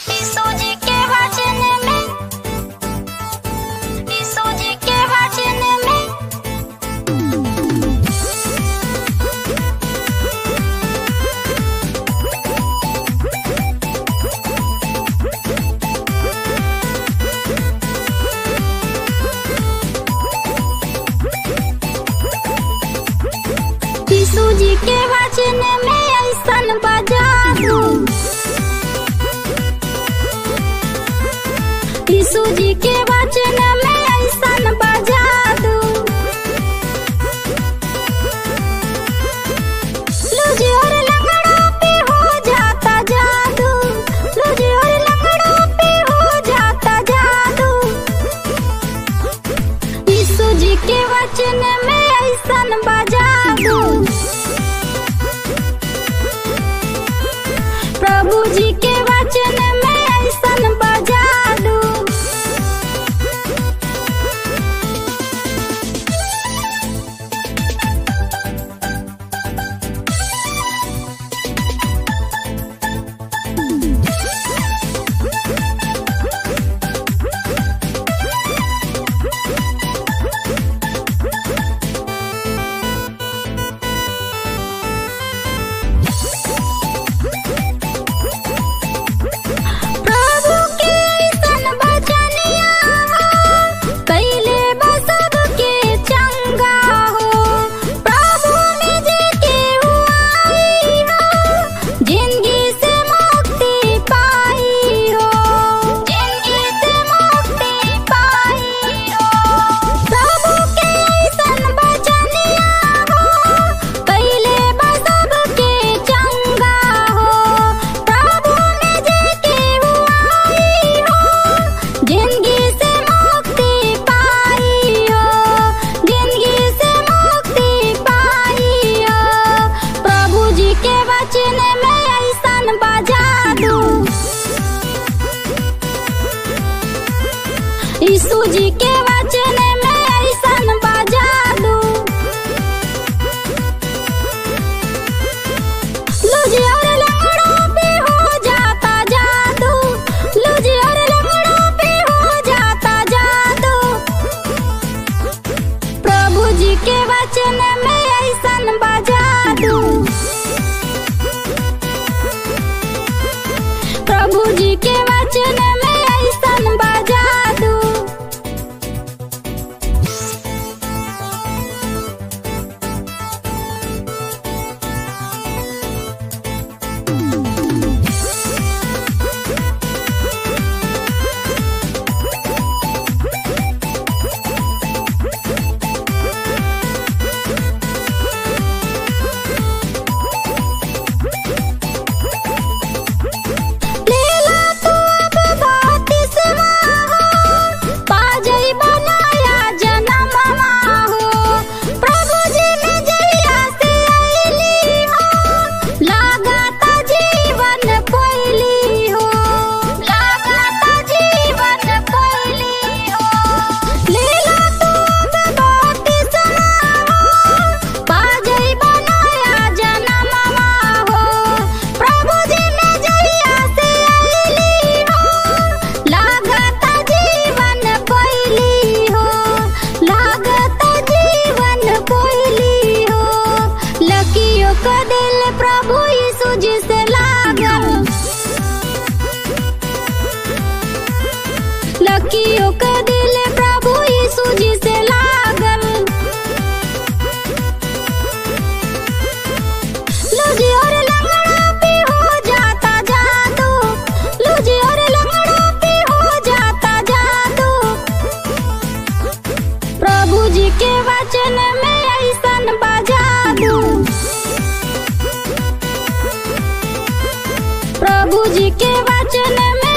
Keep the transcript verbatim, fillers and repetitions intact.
यीशु जी के वचन में, यीशु जी के वचन में। यीशु जी के वचन में ऐसन बजा दू, यीशु जी के वचन में ऐसन बजा दू। लूजी और लंगड़ों पे हो जाता जादू, लूजी और लंगड़ों पे हो जाता जादू। यीशु जी के वचन में ऐसन बजा दू। प्रभु जी के वचन में ऐसन बजा दू। प्रभु के ऐसन बचनिया हो, कैले बा सबके चंगा हो। प्रभु में जे केहू आई हो, जिंदगी से मुक्ति पाई हो, जिंदगी से मुक्ति पाई हो। प्रभु के ऐसन बचनिया हो, कैले बा सबके चंगा हो। प्रभु में जे केहू आई हो, जिंदगी से मुक्ति पाई हो, जिंदगी से मुक्ति पाई हो। प्रभु जी के वचन में ऐसन बजा दू। यीशु जी के वचन में ऐसन बजा दू। लूजी और लंगड़ों पे हो जाता जादू, लूजी और लंगड़ों पे हो जाता जादू। प्रभु जी के वचन में ऐसन बजा दू। प्रभु जी के वचन में ऐसन बजा दू। लेला तू अब बपतिस्मा हो, पा जइबा नया जनमवा हो। प्रभु जी में जहिया से अइली हो, लागता जीवन पइली हो, लागता जीवन पइली हो। लेला तू अब बपतिस्मा हो, पा जइबा नया जनमवा हो। प्रभु जी में जहिया से अइली हो, लागता जीवन पइली हो, लागता जीवन पइली हो। लकियो का दिल प्रभु यीशु जी से लागल, लकियो का दिल प्रभु यीशु जी से लागल। लूजी और लंगड़ों पे हो जाता जादू, लूजी और लंगड़ों पे हो जाता जादू। प्रभु जी के वचन में ऐसन बजा दू। प्रभु जी के वचन में